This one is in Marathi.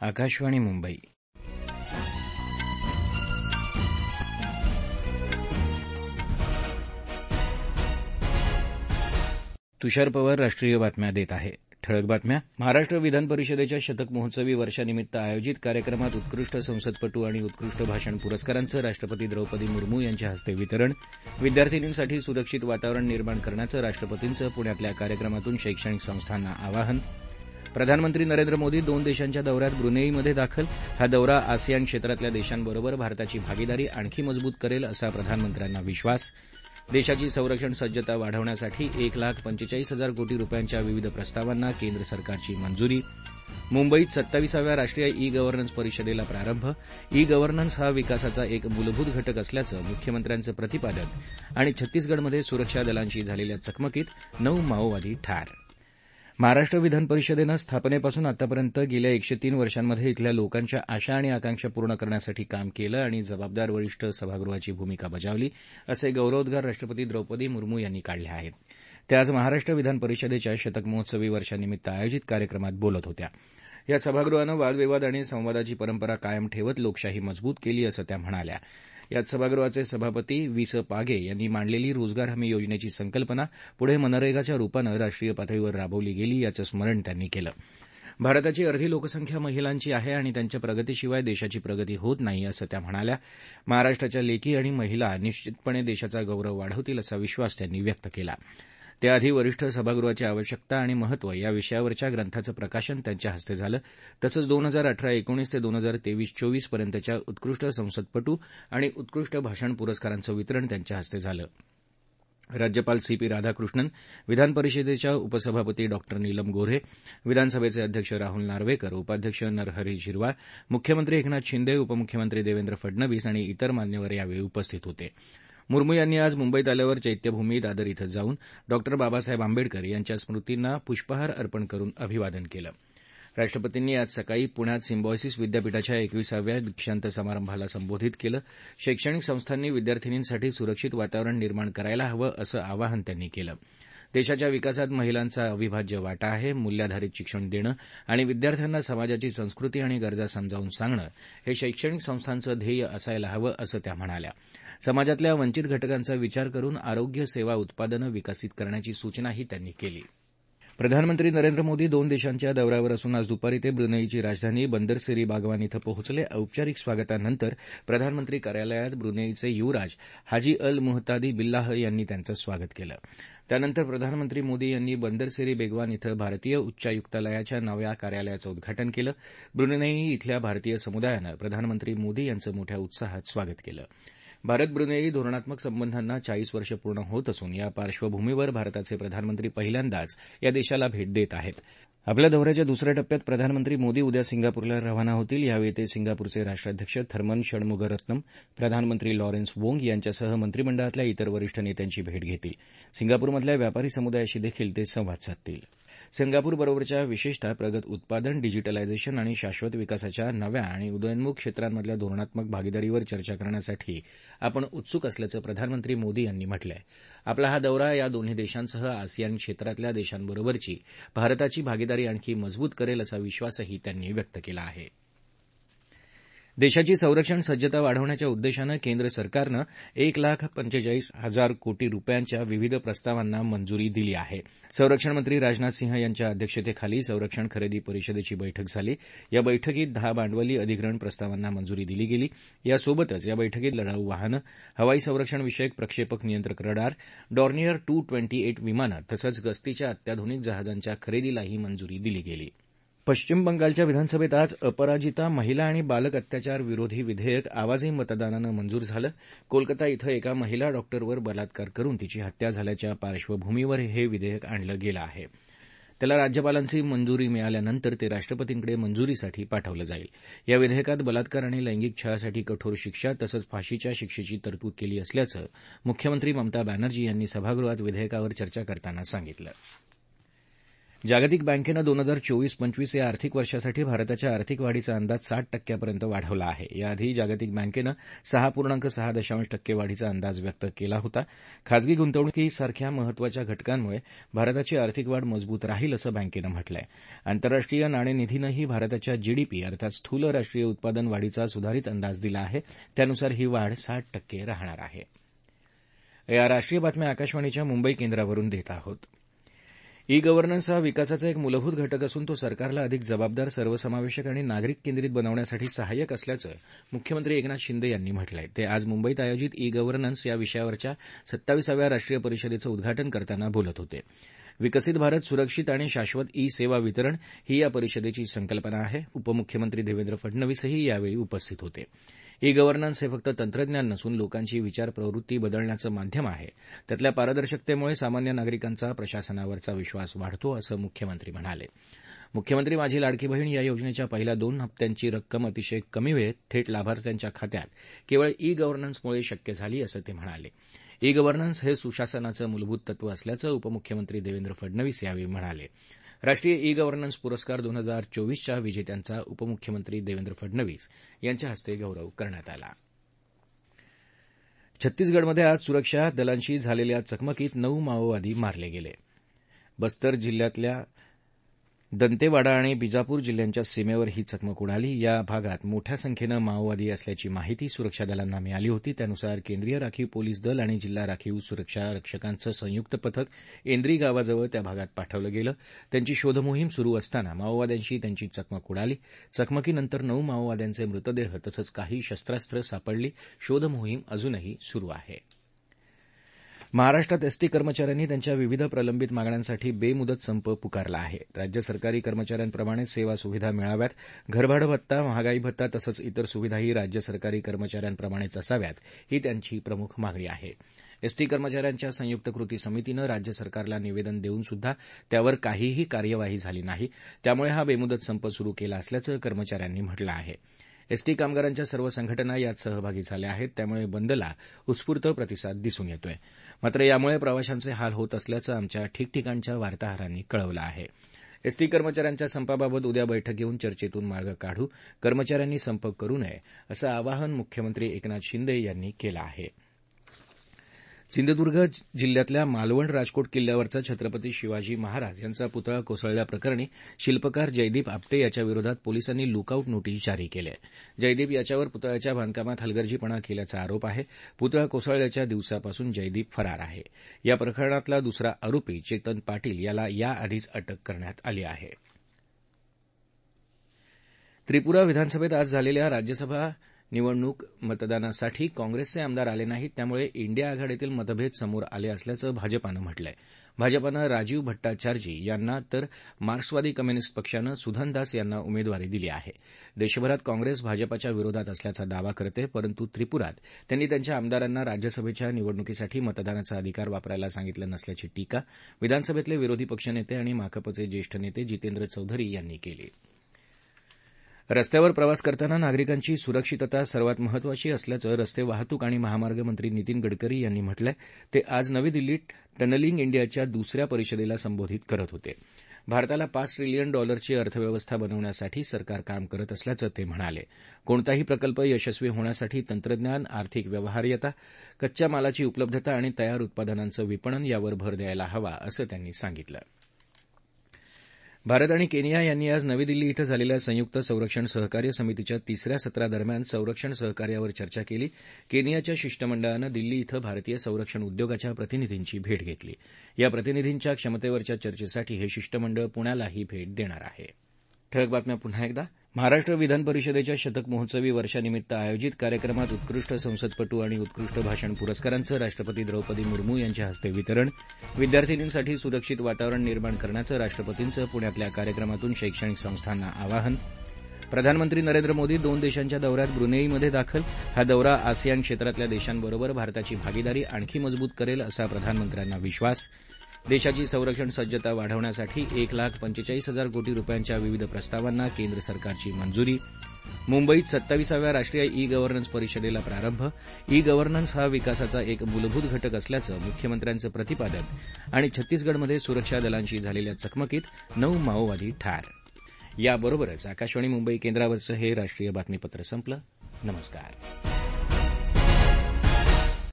आकाशवाणी मुंबई. तुषार पवार राष्ट्रीय बातम्या देत आहे. ठळक बातम्या. महाराष्ट्र विधान परिषदेच्या शतक महोत्सवी वर्षानिमित्त आयोजित कार्यक्रमात उत्कृष्ट संसदपटू आणि उत्कृष्ट भाषण पुरस्कारांचं राष्ट्रपती द्रौपदी मुर्मू यांच्या हस्ते वितरण. विद्यार्थिनींसाठी सुरक्षित वातावरण निर्माण करण्याचं राष्ट्रपतींचं पुण्यातल्या कार्यक्रमातून शैक्षणिक संस्थांना आवाहन. प्रधानमंत्री नरेंद्र मोदी 2 देशांच्या दौऱ्यात ब्रुनेईमध्ये दाखल. हा दौरा आसियान क्षेत्रातल्या देशांबरोबर भारताची भागीदारी आणखी मजबूत करेल असा प्रधानमंत्र्यांना विश्वास. देशाची संरक्षण सज्जता वाढवण्यासाठी 1,45,000 कोटी रुपयांच्या विविध प्रस्तावांना केंद्र सरकारची मंजुरी. मुंबईत 27व्या राष्ट्रीय ई गव्हर्नन्स परिषदेला प्रारंभ. ई गव्हर्नन्स हा विकासाचा एक मूलभूत घटक असल्याचं मुख्यमंत्र्यांचं प्रतिपादन. आणि छत्तीसगडमध्ये सुरक्षा दलांशी झालेल्या चकमकीत 9 माओवादी ठार. महाराष्ट्र विधान परिषदेनं स्थापनेपासून आतापर्यंत गेल्या 103 वर्षांमध्ये इथल्या लोकांच्या आशा आणि आकांक्षा पूर्ण करण्यासाठी काम केलं आणि जबाबदार वरिष्ठ सभागृहाची भूमिका बजावली असे गौरवोद्गार राष्ट्रपती द्रौपदी मुर्मू यांनी काढले आहेत. त्या आज महाराष्ट्र विधान परिषदेच्या शतक महोत्सवी वर्षानिमित्त आयोजित कार्यक्रमात बोलत होत्या. या सभागृहानं वादविवाद आणि संवादाची परंपरा कायम ठेवत लोकशाही मजबूत केली असं त्या म्हणाल्या. यात सभागृहाचे सभापती वि. स. पागे यांनी मांडलेली रोजगार हमी योजनेची संकल्पना पुढे मनरेगाच्या रुपानं राष्ट्रीय पातळीवर राबवली गेली याचं स्मरण त्यांनी केलं. भारताची अर्धी लोकसंख्या महिलांची आहे आणि त्यांच्या प्रगतीशिवाय देशाची प्रगती होत नाही असं त्या म्हणाल्या. महाराष्ट्राच्या लेकी आणि महिला निश्चितपणे देशाचा गौरव वाढवतील असा विश्वास त्यांनी व्यक्त केला. त्याआधी वरिष्ठ सभागृहाची आवश्यकता आणि महत्व या विषयावरच्या ग्रंथाचं प्रकाशन त्यांच्या हस्ते झालं. तसंच 2018-19 ते 2023-24 पर्यंतच्या उत्कृष्ट संसदपटू आणि उत्कृष्ट भाषण पुरस्कारांचं वितरण त्यांच्या हस्ते झालं. राज्यपाल सी पी राधाकृष्णन, विधान परिषदेच्या उपसभापती डॉ. नीलम गोऱ्हे, विधानसभेचे अध्यक्ष राहुल नार्वेकर, उपाध्यक्ष नरहरी झिरवाळ, मुख्यमंत्री एकनाथ शिंदे, उपमुख्यमंत्री देवेंद्र फडणवीस आणि इतर मान्यवर यावेळी उपस्थित होते. मुर्मू यांनी आज मुंबईत आल्यावर चैत्यभूमी दादर इथं जाऊन डॉ. बाबासाहेब आंबेडकर यांच्या स्मृतींना पुष्पहार अर्पण करून अभिवादन केलं. राष्ट्रपतींनी आज सकाळी पुण्यात सिम्बॉयसिस विद्यापीठाच्या 21व्या दीक्षांत समारंभाला संबोधित केलं. शैक्षणिक संस्थांनी विद्यार्थिनींसाठी सुरक्षित वातावरण निर्माण करायला हवं असं आवाहन त्यांनी केलं. देशाच्या विकासात महिलांचा अविभाज्य वाटा आहे. मूल्याधारित शिक्षण देणं आणि विद्यार्थ्यांना समाजाची संस्कृती आणि गरजा समजावून सांगणं हे शैक्षणिक संस्थांचं ध्येय असायला हवं असं त्या म्हणाल्या. समाजातल्या वंचित घटकांचा विचार करून आरोग्य सेवा उत्पादनं विकसित करण्याची सूचनाही त्यांनी केली. प्रधानमंत्री नरेंद्र मोदी 2 देशांच्या दौऱ्यावर असून आज दुपारी ते ब्रुनेईची राजधानी बंदर सेरी बागवान इथं पोहोचले. औपचारिक स्वागतानंतर प्रधानमंत्री कार्यालयात ब्रुनेईचे युवराज हाजी अल मुहतादी बिल्लाह यांनी त्यांचं स्वागत केलं. त्यानंतर प्रधानमंत्री मोदी यांनी बंदर सेरी बेगवान इथं भारतीय उच्चायुक्तालयाच्या नव्या कार्यालयाचं उद्घाटन केलं. ब्रुनेई इथल्या भारतीय समुदायानं प्रधानमंत्री मोदी यांचं मोठ्या उत्साहात स्वागत केलं. भारत ब्रुनेई धोरणात्मक संबंधांना 40 वर्ष पूर्ण होत असून या पार्श्वभूमीवर भारताचे प्रधानमंत्री पहिल्यांदाच या देशाला भेट देत आहेत. आपल्या दौऱ्याच्या दुसऱ्या टप्प्यात प्रधानमंत्री मोदी उद्या सिंगापूरला रवाना होतील. यावेळी ते सिंगापूरचे राष्ट्राध्यक्ष थर्मन षण्मुगरत्नम, प्रधानमंत्री लॉरेन्स वोंग यांच्यासह मंत्रिमंडळातल्या इतर वरिष्ठ नेत्यांची भेट घेतील. सिंगापूरमधल्या व्यापारी समुदायाशी देखील ते संवाद साधतील. सिंगापूरबरोबरच्या विशेषतः प्रगत उत्पादन, डिजिटलायझेशन आणि शाश्वत विकासाच्या नव्या आणि उदयोन्मुख क्षेत्रांमधल्या धोरणात्मक भागीदारीवर चर्चा करण्यासाठी आपण उत्सुक असल्याचं प्रधानमंत्री मोदी यांनी म्हटलंय. आपला हा दौरा या दोन्ही देशांसह आसियान क्षेत्रातल्या देशांबरोबरची भारताची भागीदारी आणखी मजबूत करेल असा विश्वासही त्यांनी व्यक्त केला आहे. देशाची संरक्षण सज्जता वाढवण्याच्या उद्देशानं केंद्र सरकारनं 1,45,000 कोटी रुपयांच्या विविध प्रस्तावांना मंजुरी दिली आहे. संरक्षण मंत्री राजनाथ सिंह यांच्या अध्यक्षतेखाली संरक्षण खरेदी परिषदेची बैठक झाली. या बैठकीत 10 भांडवली अधिग्रहण प्रस्तावांना मंजुरी दिली गेली. यासोबतच या बैठकीत लढाऊ वाहनं, हवाई संरक्षण विषयक प्रक्षेपक नियंत्रक रडार, डॉर्नियर 228 विमानं तसंच गस्तीच्या अत्याधुनिक जहाजांच्या खरेदीलाही मंजुरी दिली गेली. पश्चिम बंगालच्या विधानसभेत आज अपराजिता महिला आणि बालक अत्याचार विरोधी विधेयक आवाजी मतदानानं मंजूर झालं. कोलकाता इथं एका महिला डॉक्टरवर बलात्कार करून तिची हत्या झाल्याच्या पार्श्वभूमीवर हे विधेयक आणलं गेलं आहे. त्याला राज्यपालांची मंजुरी मिळाल्यानंतर ते राष्ट्रपतींकडे मंजुरीसाठी पाठवलं जाईल. या विधेयकात बलात्कार आणि लैंगिक छळासाठी कठोर शिक्षा तसंच फाशीच्या शिक्षेची तरतूद केली असल्याचं मुख्यमंत्री ममता बॅनर्जी यांनी सभागृहात विधेयकावर चर्चा करताना सांगितलं. जागतिक बँकेनं 2024-25 या आर्थिक वर्षासाठी भारताच्या आर्थिक वाढीचा अंदाज 60% वाढवला आहे. याआधी जागतिक बँकेनं 6.6 वाढीचा अंदाज व्यक्त केला होता. खाजगी गुंतवणुकीसारख्या महत्वाच्या घटकांमुळे भारताची आर्थिक वाढ मजबूत राहील असं बँकेनं म्हटलंय. आंतरराष्ट्रीय नाणेनिधीनंही भारताच्या जीडीपी अर्थात स्थूल राष्ट्रीय उत्पादन वाढीचा सुधारित अंदाज दिला आहे. त्यानुसार ही वाढ 60% राहणार आहे. या राष्ट्रीय बातम्या आकाशवाणीच्या मुंबई केंद्रावरून देत आहोत. ई गव्हर्नन्स हा विकासाचा एक मूलभूत घटक असून तो सरकारला अधिक जबाबदार, सर्वसमावेशक आणि नागरिक केंद्रित बनवण्यासाठी सहाय्यक असल्याचं मुख्यमंत्री एकनाथ शिंदे यांनी म्हटलंय. ते आज मुंबईत आयोजित ई गव्हर्नन्स या विषयावरच्या 27व्या राष्ट्रीय परिषदेचं उद्घाटन करताना बोलत होते. विकसित भारत, सुरक्षित आणि शाश्वत ई सेवा वितरण ही या परिषदेची संकल्पना आहे. उपमुख्यमंत्री देवेंद्र फडणवीसही यावेळी उपस्थित होते. ई गव्हर्नन्स हे फक्त तंत्रज्ञान नसून लोकांची विचार प्रवृत्ती बदलण्याचं माध्यम आहे. त्यातल्या पारदर्शकतेमुळे सामान्य नागरिकांचा प्रशासनावरचा विश्वास वाढतो असं मुख्यमंत्री म्हणाले. मुख्यमंत्री माझी लाडकी बहीण या योजनेच्या पहिल्या 2 हप्त्यांची रक्कम अतिशय कमी वेळेत थेट लाभार्थ्यांच्या खात्यात केवळ ई गव्हर्नन्समुळे शक्य झाली असं ते म्हणाले. ई गव्हर्नन्स हे सुशासनाचं मूलभूत तत्व असल्याचं उपमुख्यमंत्री देवेंद्र फडणवीस यावेळी म्हणाले. राष्ट्रीय ई गव्हर्नन्स पुरस्कार 2024च्या विजेत्यांचा उपमुख्यमंत्री देवेंद्र फडणवीस यांच्या हस्ते गौरव करण्यात आला. छत्तीसगडमध्ये आज सुरक्षा दलांशी झालेल्या चकमकीत 9 माओवादी मारले गेले. बस्तर जिल्ह्यातल्या दंतेवाडा आणि बिजापूर जिल्ह्यांच्या सीमेवर ही चकमक उडाली. या भागात मोठ्या संख्येनं माओवादी असल्याची माहिती सुरक्षा दलांना मिळाली होती. त्यानुसार केंद्रीय राखीव पोलीस दल आणि जिल्हा राखीव सुरक्षा रक्षकांचं संयुक्त पथक एंद्री गावाजवळ त्या भागात पाठवलं गेलं. त्यांची शोधमोहीम सुरू असताना माओवाद्यांशी त्यांची चकमक उडाली. चकमकीनंतर 9 माओवाद्यांचे मृतदेह तसंच काही शस्त्रास्त्र सापडली. शोधमोहीम अजूनही सुरू आहे. महाराष्ट्रात एसटी कर्मचाऱ्यांनी त्यांच्या विविध प्रलंबित मागण्यांसाठी बेमुदत संप पुकारला आहे. राज्य सरकारी कर्मचाऱ्यांप्रमाणे सेवा सुविधा मिळाव्यात, घरभाडं भत्ता, महागाई भत्ता तसंच इतर सुविधाही राज्य सरकारी कर्मचाऱ्यांप्रमाणेच असाव्यात, ही त्यांची प्रमुख मागणी आहे. एसटी कर्मचाऱ्यांच्या संयुक्त कृती समितीनं राज्य सरकारला निवेदन देऊनसुद्धा त्यावर काहीही कार्यवाही झाली नाही. त्यामुळे हा बेमुदत संप सुरू केला असल्याचं कर्मचाऱ्यांनी म्हटलं आहे. एसटी कामगारांच्या सर्व संघटना यात सहभागी झाल्या आहेत. त्यामुळे बंदला उत्स्फूर्त प्रतिसाद दिसून येतोय. मात्र यामुळे प्रवाशांचे हाल होत असल्याचं आमच्या ठिकठिकाणच्या वार्ताहरांनी कळवलं आहे. एसटी कर्मचाऱ्यांच्या संपाबाबत उद्या बैठक घेऊन चर्चेतून मार्ग काढू. कर्मचाऱ्यांनी संप करू नये असं आवाहन मुख्यमंत्री एकनाथ शिंदे यांनी केलं आहे. सिंधुदुर्ग जिल्ह्यातल्या मालवण राजकोट किल्ल्यावरचा छत्रपती शिवाजी महाराज यांचा पुतळा कोसळल्याप्रकरणी शिल्पकार जयदीप आपटे याच्याविरोधात पोलिसांनी लुकआउट नोटीस जारी केली आहे. जयदीप याच्यावर पुतळ्याच्या बांधकामात हलगर्जीपणा केल्याचा आरोप आहे. पुतळा कोसळल्याच्या दिवसापासून जयदीप फरार आहे. या प्रकरणातला दुसरा आरोपी चेतन पाटील याला याआधीच अटक करण्यात आली आहे. त्रिपुरा विधानसभेत आज झालेल्या राज्यसभा निवडणूक मतदानासाठी काँग्रेसचे आमदार आले नाहीत. त्यामुळे इंडिया आघाडीतील मतभेद समोर आले असल्याचं भाजपानं म्हटलंय. भाजपानं राजीव भट्टाचार्जी यांना तर मार्क्सवादी कम्युनिस्ट पक्षानं सुधन दास यांना उमेदवारी दिली आहे. देशभरात काँग्रेस भाजपाच्या विरोधात असल्याचा दावा करते, परंतु त्रिपुरात त्यांनी त्यांच्या आमदारांना राज्यसभेच्या निवडणुकीसाठी मतदानाचा अधिकार वापरायला सांगितलं नसल्याची टीका विधानसभेतले विरोधी पक्षनेते आणि माकपचे ज्येष्ठ नेते जितेंद्र चौधरी यांनी केली. रस्त्यावर प्रवास करताना नागरिकांची सुरक्षितता सर्वात महत्वाची असल्याचं रस्ते वाहतूक आणि महामार्ग मंत्री नितीन गडकरी यांनी म्हटलंय. ते आज नवी दिल्लीत टनलिंग इंडियाच्या दुसऱ्या परिषदेला संबोधित करत होते. भारताला $5 ट्रिलियन अर्थव्यवस्था बनवण्यासाठी सरकार काम करत असल्याचं ते म्हणाले. कोणताही प्रकल्प यशस्वी होण्यासाठी तंत्रज्ञान, आर्थिक व्यवहार्यता, कच्च्या मालाची उपलब्धता आणि तयार उत्पादनांचं विपणन यावर भर द्यायला हवा असं त्यांनी सांगितलं. भारत आणि केनिया यांनी आज नवी दिल्ली इथं झालेल्या संयुक्त संरक्षण सहकार्य समितीच्या 3ऱ्या सत्रादरम्यान संरक्षण सहकार्यावर चर्चा केली. केनियाच्या शिष्टमंडळानं दिल्ली इथं भारतीय संरक्षण उद्योगाच्या प्रतिनिधींची भेट घेतली. या प्रतिनिधींच्या क्षमतेवरच्या चर्चेसाठी हे शिष्टमंडळ पुण्यालाही भेट देणार आहे. ठळक बातम्या पुन्हा एकदा. महाराष्ट्र विधान परिषदेच्या शतक महोत्सवी वर्षानिमित्त आयोजित कार्यक्रमात उत्कृष्ट संसदपटू आणि उत्कृष्ट भाषण पुरस्कारांचं राष्ट्रपती द्रौपदी मुर्मू यांच्या हस्ते वितरण. विद्यार्थिनींसाठी सुरक्षित वातावरण निर्माण करण्याचं राष्ट्रपतींचं पुण्यातल्या कार्यक्रमातून शैक्षणिक संस्थांना आवाहन. प्रधानमंत्री नरेंद्र मोदी 2 देशांच्या दौऱ्यात ब्रुनेईमध्ये दाखल. हा दौरा आसियान क्षेत्रातल्या देशांबरोबर भारताची भागीदारी आणखी मजबूत करेल असा प्रधानमंत्र्यांना विश्वास. देशाची संरक्षण सज्जता वाढवण्यासाठी 1,45,000 कोटी रुपयांच्या विविध प्रस्तावांना केंद्र सरकारची मंजुरी. मुंबईत 27व्या राष्ट्रीय ई गव्हर्नन्स परिषदेला प्रारंभ. ई गव्हर्नन्स हा विकासाचा एक मूलभूत घटक असल्याचं मुख्यमंत्र्यांचं प्रतिपादन. आणि छत्तीसगडमध्ये सुरक्षा दलांशी झालेल्या चकमकीत 9 माओवादी ठार. याबरोबरच आकाशवाणी मुंबई केंद्रावरचं हे राष्ट्रीय बातमीपत्र संपलं. नमस्कार.